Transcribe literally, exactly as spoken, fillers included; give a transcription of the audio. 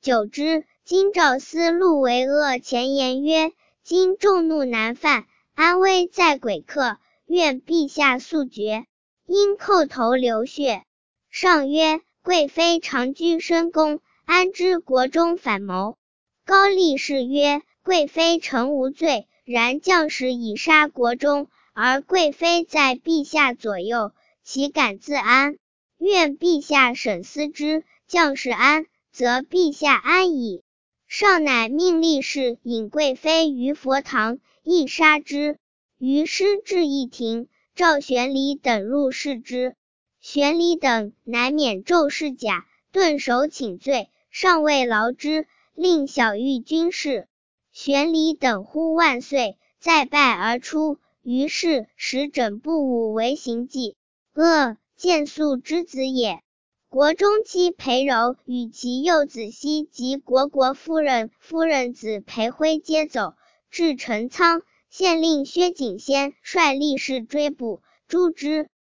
久之，今赵思路为恶，前言曰：今众怒难犯，安危在鬼客，愿陛下速决。因叩头流血。上曰：贵妃常居深宫，安知国中反谋？高力士曰：贵妃诚无罪，然将士已杀国中，而贵妃在陛下左右，岂敢自安？愿陛下审思之，将士安，则陛下安矣。上乃命力士引贵妃于佛堂，亦杀之。于师至一庭，召玄礼等入视之。玄礼等乃免骤释甲，顿首请罪，上谓劳之，令小御军士。玄礼等呼万岁，再拜而出。于是使整部舞为行迹。恶，建肃之子也。国中妻裴柔与其幼子熙及国国夫人、夫人子裴辉皆走，至陈仓，县令薛景先率力士追捕，诛之。